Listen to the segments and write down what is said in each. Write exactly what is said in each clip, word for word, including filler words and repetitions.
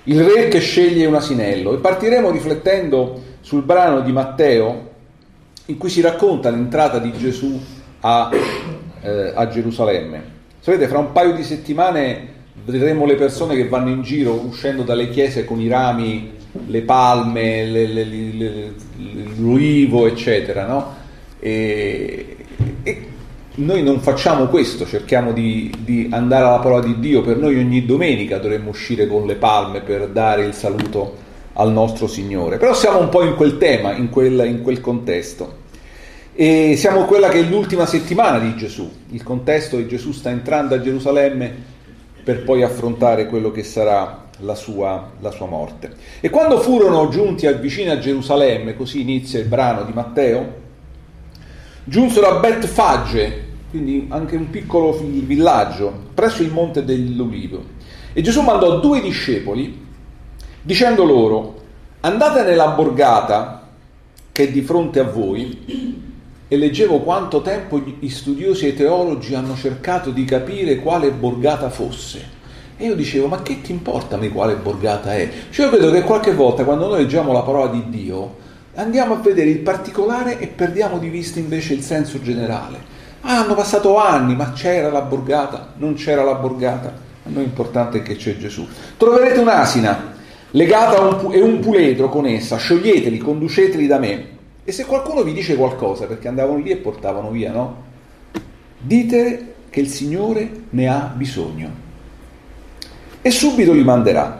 il re che sceglie un asinello, e partiremo riflettendo sul brano di Matteo in cui si racconta l'entrata di Gesù a, eh, a Gerusalemme. Sapete, fra un paio di settimane vedremo le persone che vanno in giro uscendo dalle chiese con i rami, le palme, le, le, le, le, l'ulivo, eccetera, no? E, e noi non facciamo questo, cerchiamo di, di andare alla parola di Dio. Per noi ogni domenica dovremmo uscire con le palme per dare il saluto al nostro Signore, però siamo un po' in quel tema, in quel, in quel contesto, e siamo quella che è l'ultima settimana di Gesù, il contesto che Gesù sta entrando a Gerusalemme per poi affrontare quello che sarà la sua, la sua morte. E quando furono giunti vicino a Gerusalemme, così inizia il brano di Matteo, giunsero a Betfage, quindi anche un piccolo villaggio, presso il monte dell'Ulivo, e Gesù mandò due discepoli dicendo loro: andate nella borgata che è di fronte a voi. E leggevo quanto tempo gli studiosi e teologi hanno cercato di capire quale borgata fosse, e io dicevo: ma che ti importa a me quale borgata è? Cioè io credo che qualche volta quando noi leggiamo la parola di Dio andiamo a vedere il particolare e perdiamo di vista invece il senso generale. Ah, hanno passato anni, ma c'era la borgata, non c'era la borgata, a noi l'importante è che c'è Gesù. Troverete un'asina legata a un pu- e un puledro con essa, scioglieteli, conduceteli da me. E se qualcuno vi dice qualcosa, perché andavano lì e portavano via, no? Dite che il Signore ne ha bisogno e subito li manderà.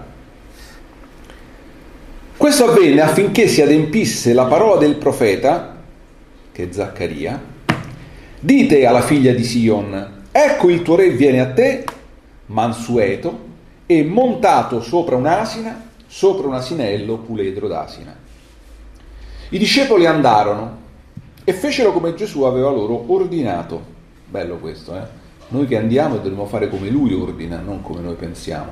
Questo avvenne affinché si adempisse la parola del profeta, che è Zaccaria: dite alla figlia di Sion, ecco il tuo re viene a te, mansueto e montato sopra un'asina, sopra un asinello puledro d'asina. I discepoli andarono e fecero come Gesù aveva loro ordinato. Bello questo, eh? Noi che andiamo dobbiamo fare come Lui ordina, non come noi pensiamo.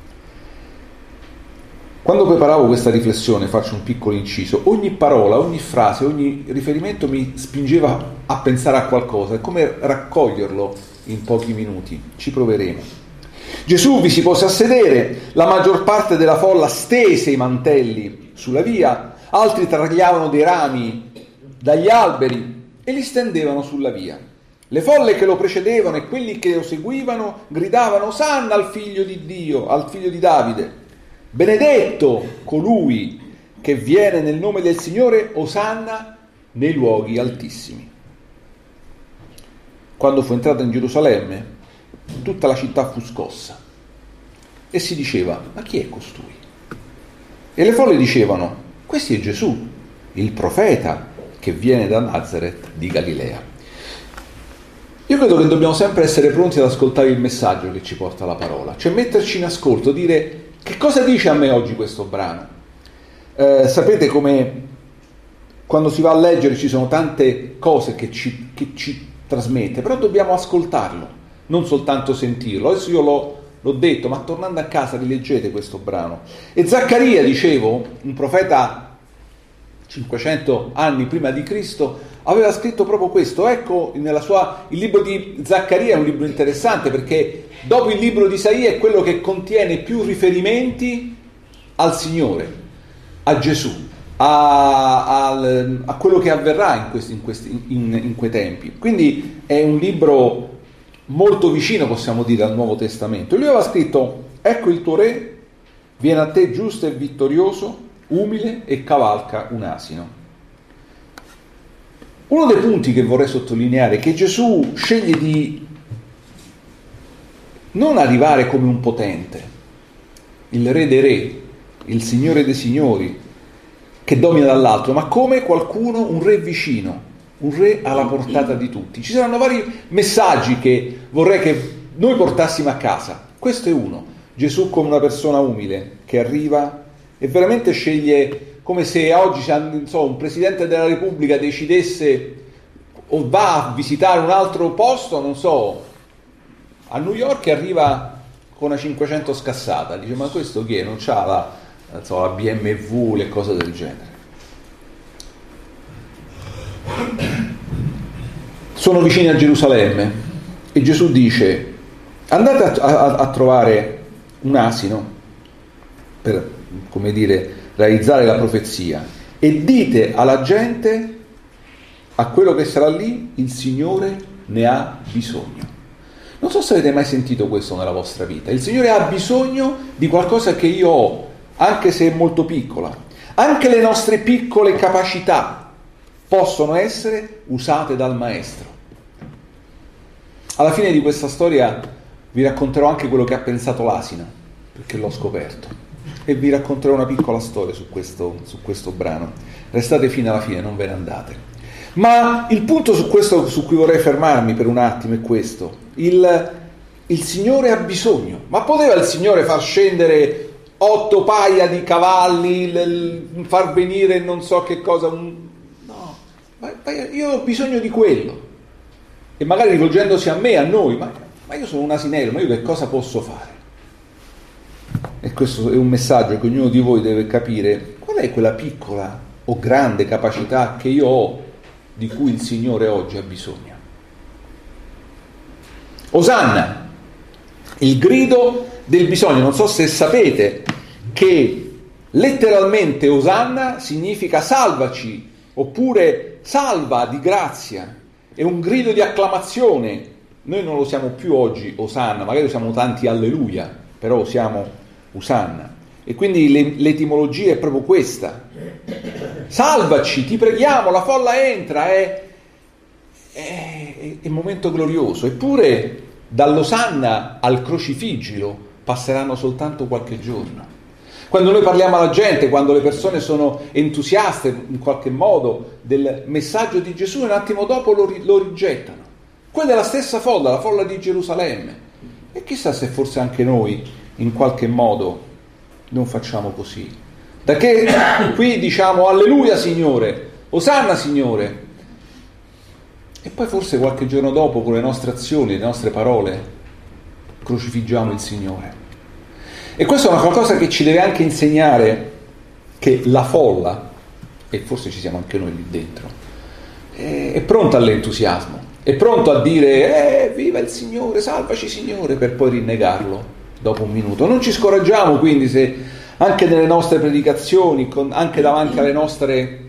Quando preparavo questa riflessione, faccio un piccolo inciso, ogni parola, ogni frase, ogni riferimento mi spingeva a pensare a qualcosa. È come raccoglierlo in pochi minuti. Ci proveremo. Gesù vi si pose a sedere, la maggior parte della folla stese i mantelli sulla via, altri tagliavano dei rami dagli alberi e li stendevano sulla via. Le folle che lo precedevano e quelli che lo seguivano gridavano: Osanna al figlio di Dio, al figlio di Davide. Benedetto colui che viene nel nome del Signore, Osanna nei luoghi altissimi. Quando fu entrato in Gerusalemme, tutta la città fu scossa e si diceva: ma chi è costui? E le folle dicevano: questo è Gesù, il profeta che viene da Nazaret di Galilea. Io credo che dobbiamo sempre essere pronti ad ascoltare il messaggio che ci porta la parola, cioè metterci in ascolto, dire: che cosa dice a me oggi questo brano? Eh, sapete come quando si va a leggere ci sono tante cose che ci, che ci trasmette, però dobbiamo ascoltarlo, non soltanto sentirlo. Adesso io l'ho L'ho detto, ma tornando a casa rileggete questo brano. E Zaccaria, dicevo, un profeta cinquecento anni prima di Cristo, aveva scritto proprio questo. Ecco, nella sua, il libro di Zaccaria è un libro interessante perché dopo il libro di Isaia è quello che contiene più riferimenti al Signore, a Gesù, a, a, a quello che avverrà in, questi, in, questi, in, in quei tempi. Quindi è un libro molto vicino, possiamo dire, al Nuovo Testamento. Lui aveva scritto: ecco il tuo re viene a te giusto e vittorioso, umile e cavalca un asino. Uno dei punti che vorrei sottolineare è che Gesù sceglie di non arrivare come un potente, il re dei re, il signore dei signori, che domina dall'alto, ma come qualcuno, un re vicino, un re alla portata di tutti. Ci saranno vari messaggi che vorrei che noi portassimo a casa. Questo è uno: Gesù come una persona umile che arriva e veramente sceglie, come se oggi non so, un presidente della Repubblica decidesse o va a visitare un altro posto, non so, a New York, e arriva con una cinquecento scassata. Dice: ma questo chi è? Non c'ha la, non so, la B M W, le cose del genere. Sono vicini a Gerusalemme e Gesù dice: andate a, a, a trovare un asino per, come dire, realizzare la profezia. E dite alla gente, a quello che sarà lì, il Signore ne ha bisogno. Non so se avete mai sentito questo nella vostra vita. Il Signore ha bisogno di qualcosa che io ho, anche se è molto piccola. Anche le nostre piccole capacità possono essere usate dal Maestro. Alla fine di questa storia vi racconterò anche quello che ha pensato l'asina, perché l'ho scoperto. E vi racconterò una piccola storia su questo, su questo brano. Restate fino alla fine, non ve ne andate. Ma il punto su questo su cui vorrei fermarmi per un attimo è questo: il, il Signore ha bisogno. Ma poteva il Signore far scendere otto paia di cavalli, l, l, far venire non so che cosa? Un... No, ma, ma io ho bisogno di quello. E magari rivolgendosi a me, a noi, ma, ma io sono un asinello, ma io che cosa posso fare? E questo è un messaggio che ognuno di voi deve capire. Qual è quella piccola o grande capacità che io ho, di cui il Signore oggi ha bisogno? Osanna, il grido del bisogno. Non so se sapete che letteralmente Osanna significa salvaci, oppure salva di grazia. È un grido di acclamazione. Noi non lo siamo più oggi Osanna, magari usiamo tanti alleluia, però usiamo Osanna. E quindi le, l'etimologia è proprio questa: salvaci, ti preghiamo, la folla entra, è, è, è un momento glorioso. Eppure dall'Osanna al crocifiggio passeranno soltanto qualche giorno. Quando noi parliamo alla gente, quando le persone sono entusiaste in qualche modo del messaggio di Gesù, un attimo dopo lo, lo rigettano. Quella è la stessa folla, la folla di Gerusalemme. E chissà se forse anche noi in qualche modo non facciamo così. Da che qui diciamo alleluia Signore, Osanna Signore, e poi forse qualche giorno dopo con le nostre azioni, le nostre parole crocifiggiamo il Signore. E questo è una qualcosa che ci deve anche insegnare che la folla, e forse ci siamo anche noi lì dentro, è, è pronta all'entusiasmo, è pronto a dire eh, viva il Signore, salvaci Signore, per poi rinnegarlo dopo un minuto. Non ci scoraggiamo quindi se anche nelle nostre predicazioni, con, anche davanti alle nostre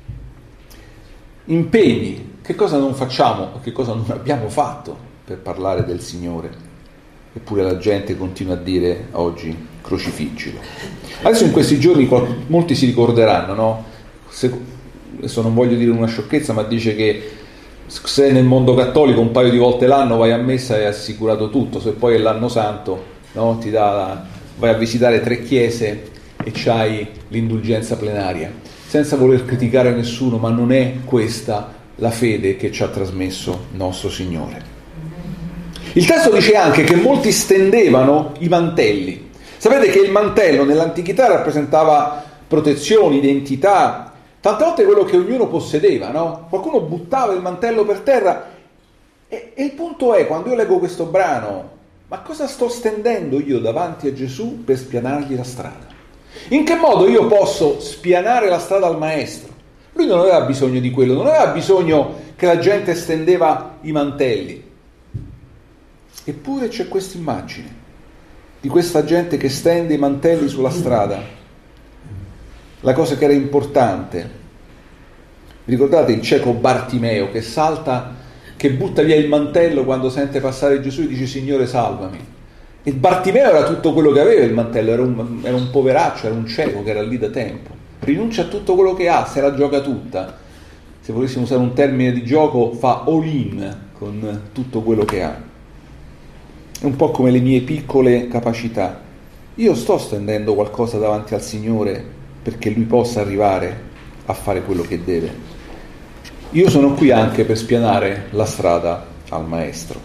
impegni, che cosa non facciamo o che cosa non abbiamo fatto per parlare del Signore? Eppure la gente continua a dire oggi crocifiggilo. Adesso in questi giorni molti si ricorderanno, no? Se, adesso non voglio dire una sciocchezza, ma dice che se nel mondo cattolico un paio di volte l'anno vai a messa è assicurato tutto, se poi è l'anno santo, no? Ti dà la, vai a visitare tre chiese e c'hai l'indulgenza plenaria, senza voler criticare nessuno, ma non è questa la fede che ci ha trasmesso nostro Signore. Il testo dice anche che molti stendevano i mantelli. Sapete che il mantello nell'antichità rappresentava protezione, identità, tante volte quello che ognuno possedeva, no? Qualcuno buttava il mantello per terra e, e il punto è, quando io leggo questo brano, ma cosa sto stendendo io davanti a Gesù per spianargli la strada? In che modo io posso spianare la strada al Maestro? Lui non aveva bisogno di quello, non aveva bisogno che la gente stendeva i mantelli. Eppure c'è questa immagine di questa gente che stende i mantelli sulla strada. La cosa che era importante, vi ricordate il cieco Bartimeo che salta, che butta via il mantello quando sente passare Gesù e dice Signore salvami? E Bartimeo era tutto quello che aveva il mantello, era un, era un poveraccio, era un cieco che era lì da tempo. Rinuncia a tutto quello che ha, se la gioca tutta. Se volessimo usare un termine di gioco, fa all in con tutto quello che ha. È un po' come le mie piccole capacità. Io sto stendendo qualcosa davanti al Signore perché Lui possa arrivare a fare quello che deve. Io sono qui anche per spianare la strada al Maestro.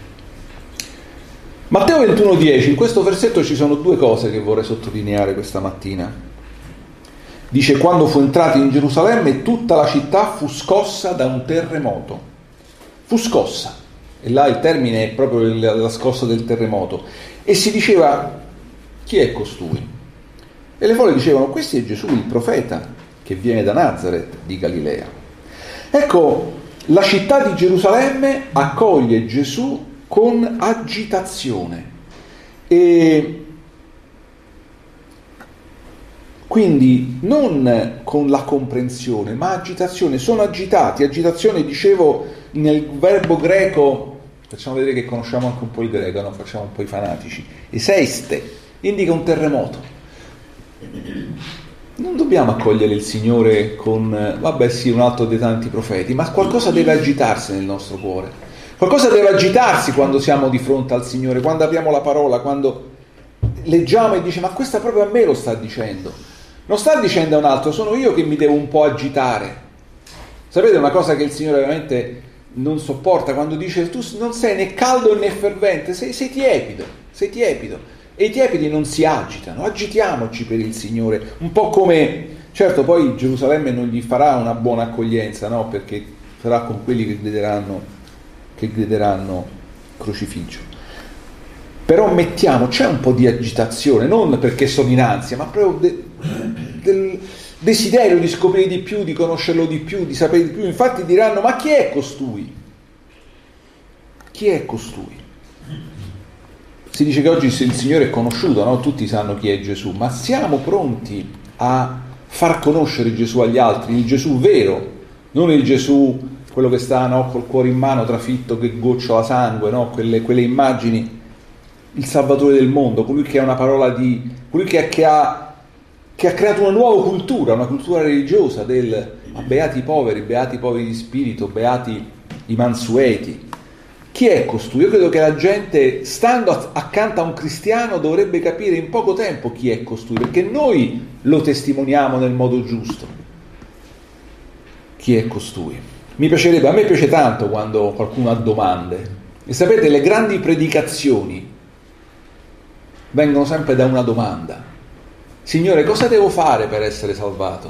Matteo ventuno dieci, in questo versetto ci sono due cose che vorrei sottolineare questa mattina. Dice: quando fu entrato in Gerusalemme tutta la città fu scossa da un terremoto. Fu scossa. E là il termine è proprio la scossa del terremoto. E si diceva: chi è costui? E le folle dicevano: questo è Gesù, il profeta, che viene da Nazaret di Galilea. Ecco, la città di Gerusalemme accoglie Gesù con agitazione. E Quindi non con la comprensione, ma agitazione. Sono agitati. Agitazione, dicevo, nel verbo greco, facciamo vedere che conosciamo anche un po' il greco, no? Facciamo un po' i fanatici. Eseiste, indica un terremoto. Non dobbiamo accogliere il Signore con, vabbè sì, un altro dei tanti profeti, ma qualcosa deve agitarsi nel nostro cuore. Qualcosa deve agitarsi quando siamo di fronte al Signore, quando apriamo la parola, quando leggiamo e dice, ma questa proprio a me lo sta dicendo. Non sta dicendo a un altro, sono io che mi devo un po' agitare. Sapete una cosa che il Signore veramente non sopporta, quando dice, tu non sei né caldo né fervente, sei, sei tiepido, sei tiepido. E i tiepidi non si agitano, agitiamoci per il Signore, un po' come, certo poi Gerusalemme non gli farà una buona accoglienza, no? Perché sarà con quelli che grideranno, che grideranno crocifiggio. Però mettiamo, c'è un po' di agitazione, non perché sono in ansia, ma proprio de, del desiderio di scoprire di più, di conoscerlo di più, di sapere di più. Infatti diranno, ma chi è costui? Chi è costui? Si dice che oggi il Signore è conosciuto, no? Tutti sanno chi è Gesù, ma siamo pronti a far conoscere Gesù agli altri, il Gesù vero, non il Gesù, quello che sta, no, col cuore in mano, trafitto, che gocciola sangue, no? quelle, quelle immagini, il Salvatore del mondo, colui che ha una parola di, colui che, che, ha, che ha creato una nuova cultura, una cultura religiosa del ma beati i poveri, beati i poveri di spirito, beati i mansueti. Chi è costui? Io credo che la gente, stando accanto a un cristiano, dovrebbe capire in poco tempo chi è costui, perché noi lo testimoniamo nel modo giusto. Chi è costui? Mi piacerebbe, a me piace tanto quando qualcuno ha domande. E sapete, le grandi predicazioni vengono sempre da una domanda. Signore, cosa devo fare per essere salvato?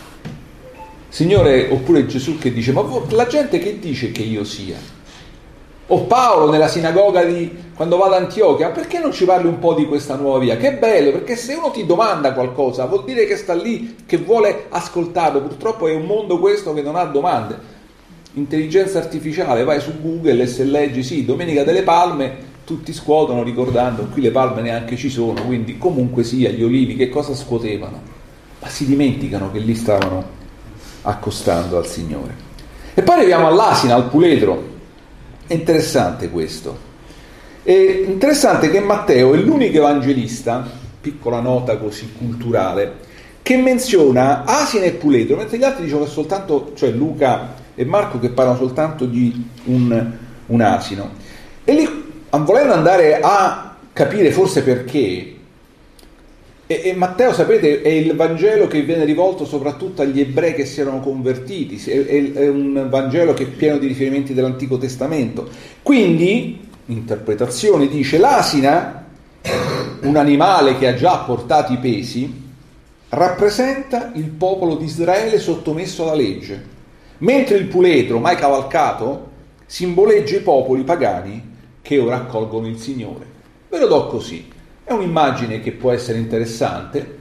Signore, oppure Gesù che dice, ma la gente che dice che io sia? O Paolo nella sinagoga di quando va ad Antiochia, perché non ci parli un po' di questa nuova via? Che bello, perché se uno ti domanda qualcosa vuol dire che sta lì, che vuole ascoltarlo. Purtroppo è un mondo questo che non ha domande. Intelligenza artificiale, vai su Google e se leggi, sì, Domenica delle Palme, tutti scuotono ricordando, qui le palme neanche ci sono, quindi comunque sia, gli olivi che cosa scuotevano? Ma si dimenticano che lì stavano accostando al Signore. E poi arriviamo all'asina, al puledro. È interessante questo. È interessante che Matteo è l'unico evangelista, piccola nota così culturale, che menziona asina e puledro, mentre gli altri dicono che soltanto, cioè Luca e Marco, che parlano soltanto di un, un asino. E lì, volendo andare a capire forse perché, e, e Matteo, sapete, è il Vangelo che viene rivolto soprattutto agli ebrei che si erano convertiti, è, è, è un Vangelo che è pieno di riferimenti dell'Antico Testamento. Quindi, interpretazione dice, l'asina, un animale che ha già portato i pesi, rappresenta il popolo di Israele sottomesso alla legge, mentre il puledro, mai cavalcato, simboleggia i popoli pagani che ora accolgono il Signore. Ve lo do così. È un'immagine che può essere interessante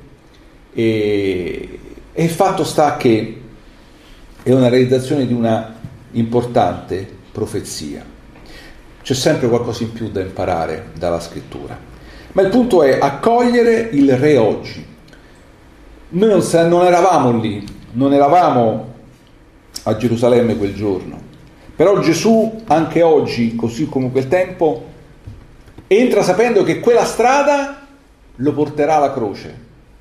e, e il fatto sta che è una realizzazione di una importante profezia. C'è sempre qualcosa in più da imparare dalla scrittura. Ma il punto è accogliere il Re oggi. Noi non, non eravamo lì, non eravamo a Gerusalemme quel giorno, però Gesù anche oggi, così come quel tempo, entra sapendo che quella strada lo porterà alla croce,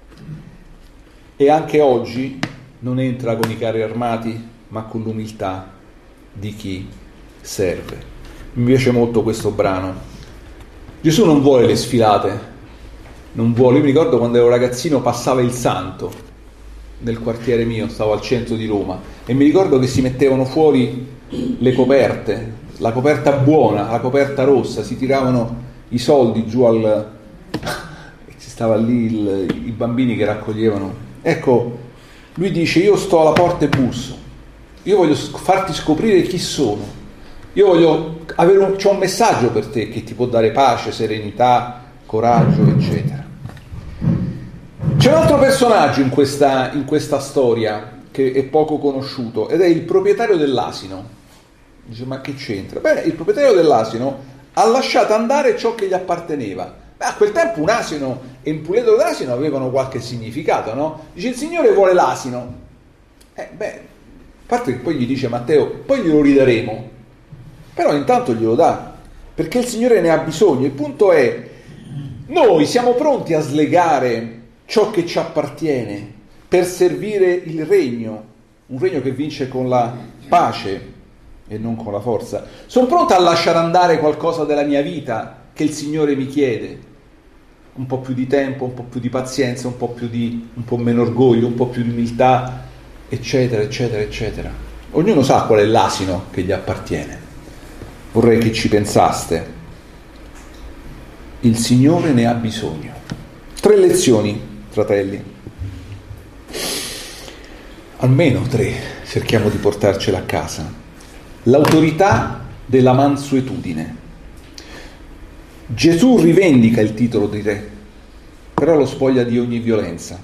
e anche oggi non entra con i carri armati ma con l'umiltà di chi serve. Mi piace molto questo brano. Gesù non vuole le sfilate, non vuole. Io mi ricordo quando ero ragazzino passava il santo nel quartiere mio, stavo al centro di Roma, e mi ricordo che si mettevano fuori le coperte, la coperta buona, la coperta rossa, si tiravano i soldi giù al... ci stava lì il... i bambini che raccoglievano. Ecco, lui dice, io sto alla porta e busso, io voglio farti scoprire chi sono, io voglio avere un... c'ho un messaggio per te che ti può dare pace, serenità, coraggio, eccetera. C'è un altro personaggio in questa, in questa storia che è poco conosciuto, ed è il proprietario dell'asino. Dice, ma che c'entra? Beh, il proprietario dell'asino ha lasciato andare ciò che gli apparteneva, Beh, a quel tempo un asino e un puledro d'asino avevano qualche significato, no? Dice il Signore vuole l'asino. Eh, beh, a parte che poi gli dice Matteo, poi glielo ridaremo, però intanto glielo dà, perché il Signore ne ha bisogno. Il punto è, noi siamo pronti a slegare ciò che ci appartiene per servire il regno, un regno che vince con la pace e non con la forza. Sono pronto a lasciare andare qualcosa della mia vita che il Signore mi chiede, un po' più di tempo, un po' più di pazienza, un po' più di un po' meno orgoglio, un po' più di umiltà, eccetera, eccetera, eccetera. Ognuno sa qual è l'asino che gli appartiene. Vorrei che ci pensaste. Il Signore ne ha bisogno. Tre lezioni, fratelli. Almeno tre, cerchiamo di portarcela a casa. L'autorità della mansuetudine. Gesù rivendica il titolo di re, però lo spoglia di ogni violenza.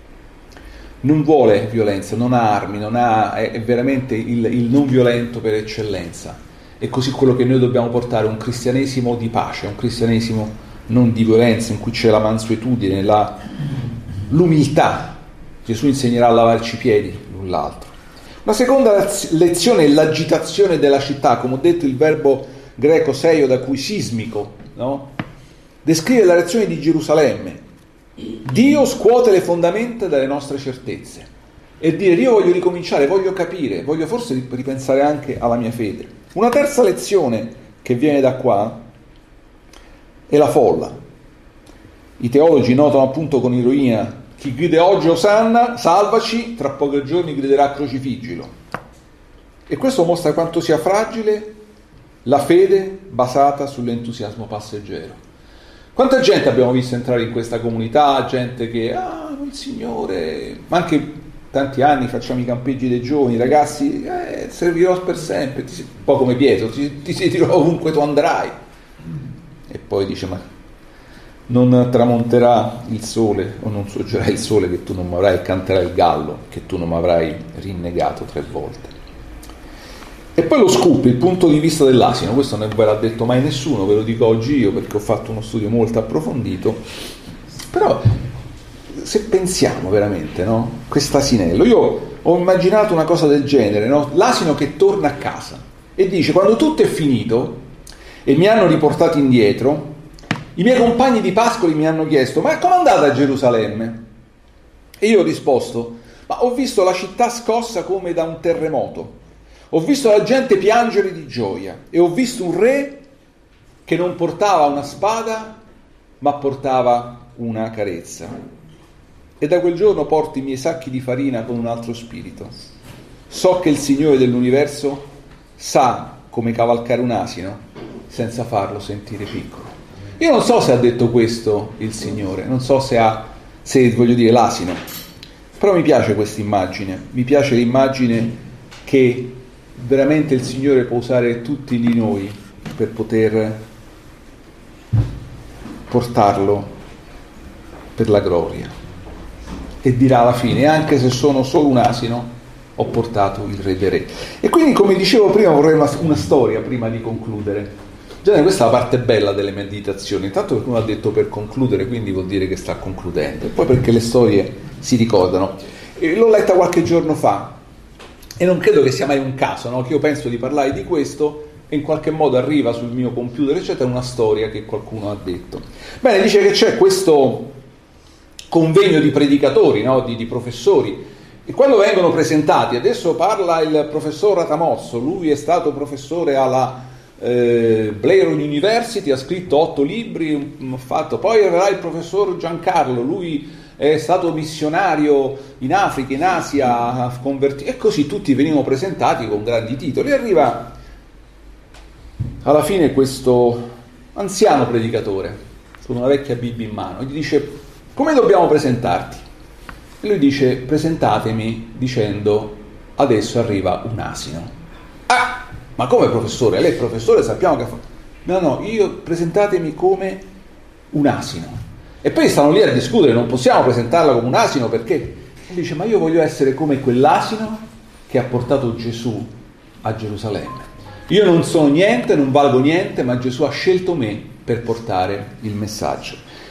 Non vuole violenza, non ha armi, non ha, è, è veramente il, il non violento per eccellenza. È così quello che noi dobbiamo portare, un cristianesimo di pace, un cristianesimo non di violenza, in cui c'è la mansuetudine, la, l'umiltà. Gesù insegnerà a lavarci i piedi l'un l'altro. La seconda lezione è l'agitazione della città, come ho detto il verbo greco seio, da cui sismico, no? Descrive la reazione di Gerusalemme. Dio scuote le fondamenta delle nostre certezze e dire io voglio ricominciare, voglio capire, voglio forse ripensare anche alla mia fede. Una terza lezione che viene da qua è la folla. I teologi notano appunto con ironia: chi grida oggi Osanna, salvaci, tra pochi giorni griderà crocifiggilo. E questo mostra quanto sia fragile la fede basata sull'entusiasmo passeggero. Quanta gente abbiamo visto entrare in questa comunità, gente che, ah, il Signore, ma anche tanti anni facciamo i campeggi dei giovani, ragazzi, eh, servirò per sempre, ti, un po' come Pietro, ti, ti sentirò ovunque tu andrai. E poi dice, ma non tramonterà il sole o non sorgerà il sole che tu non mi avrai, canterà il gallo che tu non mi avrai rinnegato tre volte. E poi lo scoop, il punto di vista dell'asino, questo non ve l'ha detto mai nessuno, ve lo dico oggi io perché ho fatto uno studio molto approfondito, però se pensiamo veramente, no, quest'asinello, io ho immaginato una cosa del genere, no? L'asino che torna a casa e dice, quando tutto è finito e mi hanno riportato indietro, i miei compagni di Pascoli mi hanno chiesto, ma com'è andata a Gerusalemme? E io ho risposto, ma ho visto la città scossa come da un terremoto, ho visto la gente piangere di gioia e ho visto un re che non portava una spada ma portava una carezza. E da quel giorno porto i miei sacchi di farina con un altro spirito. So che il Signore dell'universo sa come cavalcare un asino senza farlo sentire piccolo. Io non so se ha detto questo il Signore, non so se ha, se voglio dire l'asino, però mi piace questa immagine, mi piace l'immagine che veramente il Signore può usare tutti di noi per poter portarlo per la gloria, e dirà alla fine, anche se sono solo un asino, ho portato il Re dei Re. E quindi, come dicevo prima, vorrei una, una storia prima di concludere. Già, questa è la parte bella delle meditazioni, intanto perché uno ha detto per concludere, quindi vuol dire che sta concludendo, e poi perché le storie si ricordano. E l'ho letta qualche giorno fa e non credo che sia mai un caso, no? Che io penso di parlare di questo e in qualche modo arriva sul mio computer eccetera una storia che qualcuno ha detto. Bene, dice che c'è questo convegno di predicatori, no? di, di professori, e quando vengono presentati, adesso parla il professor Ratamozzo, lui è stato professore alla eh, Blair University, ha scritto otto libri, ha fatto, poi arriverà il professor Giancarlo, lui è stato missionario in Africa, in Asia, convertito, e così tutti venivano presentati con grandi titoli. E arriva alla fine questo anziano predicatore con una vecchia Bibbia in mano e gli dice, come dobbiamo presentarti? E lui dice, presentatemi dicendo, adesso arriva un asino. Ah, ma come professore? Lei è professore, sappiamo che fa... No, no, io presentatemi come un asino. E poi stanno lì a discutere, non possiamo presentarla come un asino perché? E dice, ma io voglio essere come quell'asino che ha portato Gesù a Gerusalemme. Io non sono niente, non valgo niente, ma Gesù ha scelto me per portare il messaggio.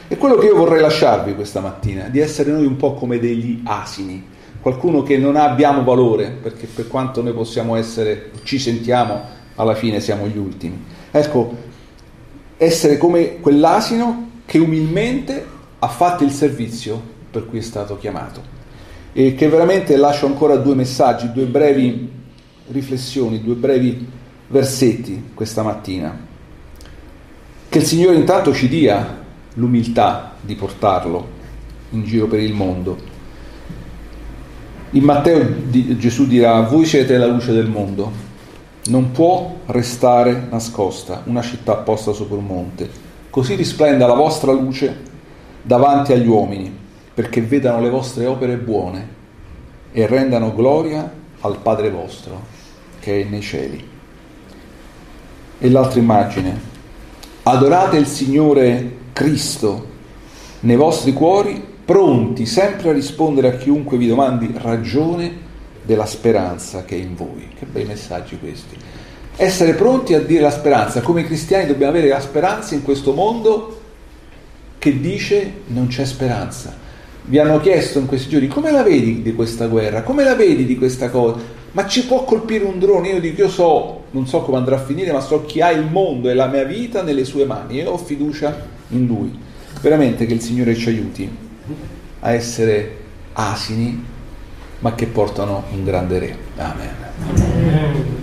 E quello che io vorrei lasciarvi questa mattina, di essere noi un po' come degli asini, qualcuno che non abbiamo valore, perché per quanto noi possiamo essere, ci sentiamo, alla fine siamo gli ultimi. Ecco, essere come quell'asino che umilmente ha fatto il servizio per cui è stato chiamato. E che veramente lascio ancora due messaggi, due brevi riflessioni, due brevi versetti questa mattina. Che il Signore intanto ci dia l'umiltà di portarlo in giro per il mondo. In Matteo Gesù dirà: voi siete la luce del mondo, non può restare nascosta una città posta sopra un monte, così risplenda la vostra luce davanti agli uomini, perché vedano le vostre opere buone e rendano gloria al Padre vostro che è nei cieli. E l'altra immagine: adorate il Signore Cristo nei vostri cuori, pronti sempre a rispondere a chiunque vi domandi ragione della speranza che è in voi. Che bei messaggi questi. Essere pronti a dire la speranza. Come cristiani dobbiamo avere la speranza in questo mondo che dice non c'è speranza. Vi hanno chiesto in questi giorni: come la vedi di questa guerra? Come la vedi di questa cosa? Ma ci può colpire un drone? Io dico: io so, non so come andrà a finire, ma so chi ha il mondo e la mia vita nelle sue mani, io ho fiducia in Lui. Veramente che il Signore ci aiuti a essere asini, ma che portano un grande Re. Amen.